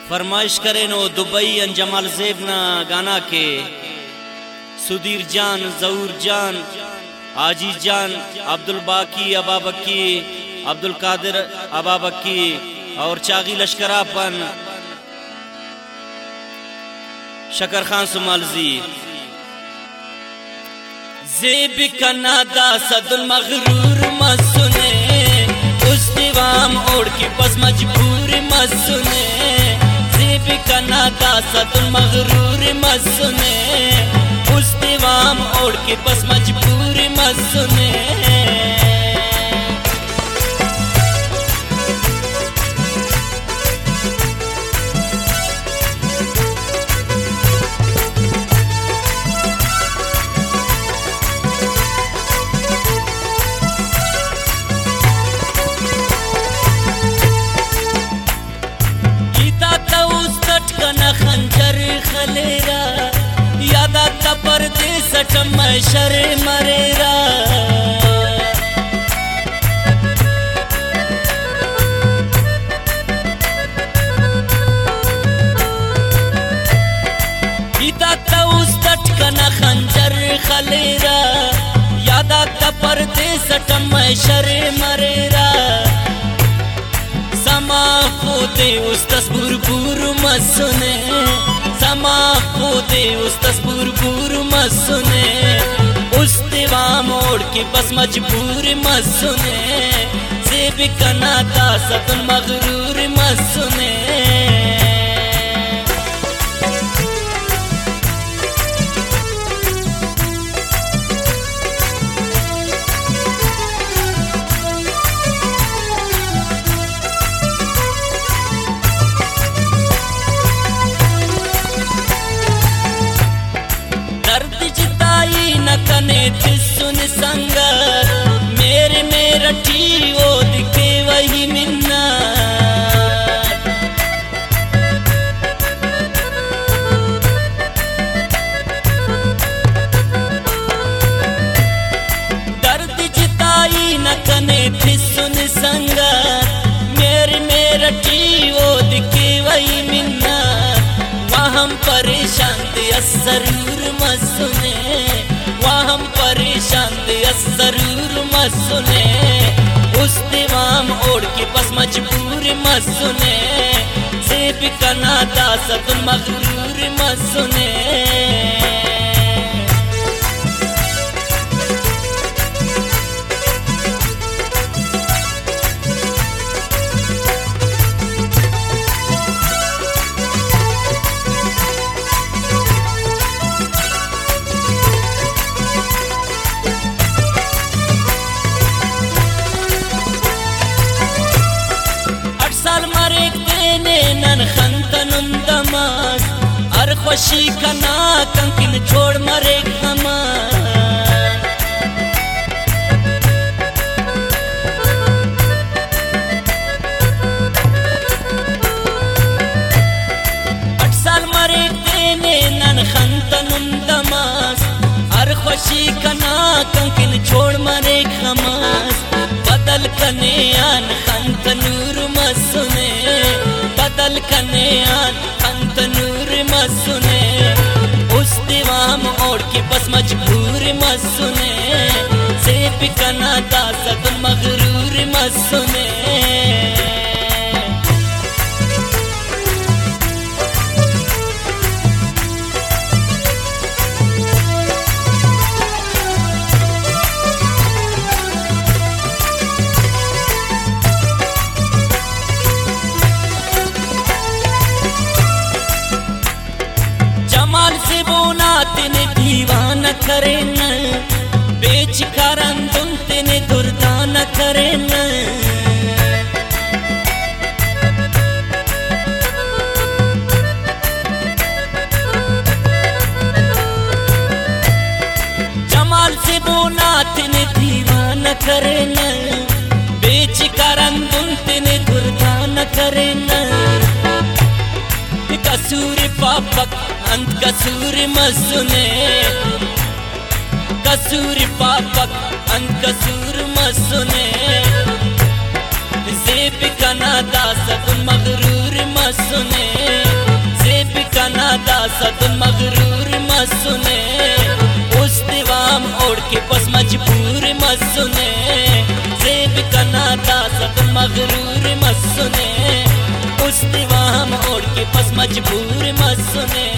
फरमाइश करे no Dubai अंजमाल ज़ेब ना गाना के सुधीर जान, जहूर जान, आजी जान, अब्दुल बाकी अबाबकी, अब्दुल कादिर अबाबकी और चागी लश्करापन शकर खान सुमालजी। ज़ेब का नादा सदुल मगरूर मत सुने, उस दीवाम ओढ़ के बस मजबूर मत सुने। ज़ेब का नादा सदुल मगरूर मत सुने, उस दीवाम ओढ़ के बस मजबूर मत सुने। खंजर खलेरा यादा परदेस मशर मरेरा। खंजर खलेरा यादा परदेस मशर मरेरा। समा खोदे उस तस्बूर बूर मत सुने, समा खोदे उस तस्बूर बूर मत सुने। उस दीवा मोड़ के बस मजबूर मत सुने। ज़ेब का नादा सदुल मगरूर मत सुने। कने सुन संग मेरे मेरा टी वो दिखे वही मिन्ना। दर्द जिताई न कने सुन संग मेरे मेरा टी वो दिखे वही मिन्ना। वहाँ परेशान जरूर मत सुने, हम परेशान जरूर मत सुने। उस दीवाम ओढ़ के बस मजबूर मत सुने। ज़ेब का नादा सदुल मगरूर मत सुने। खुशी का ना कंकिन छोड़ मरे खमा। साल मरे तेने नन खंतनुम दमास। हर खुशी का ना कंकिन छोड़ मरे खमास। बदल कने आन खंत नूर मत सुने, बदल कने आन खंत नूर मत सुने। उस दीवाम ओढ़ के बस मजबूर मत सुने। ज़ेब का नादा सदुल मगरूर मत सुने। से बोना तेने दीवाना करे न, बेच करन तुम तेने दुर्दाना करे न। जमाल से बोना तेने दीवाना करे न, बेच करन तुम तेने दुर्दाना करे न। कसूर पापक अंत कसूर मत सुने, कसूर पापक अंत कसूर मत सुने। ज़ेब का नादा सदुल मगरूर मत सुने। दासद मगरूर मत सुने, उस दीवाम ओढ़ के बस मजबूर मत सुने। जेब कना दासद मगरूर मत सुने, उस दीवाम ओढ़ के बस मजबूर मत सुने।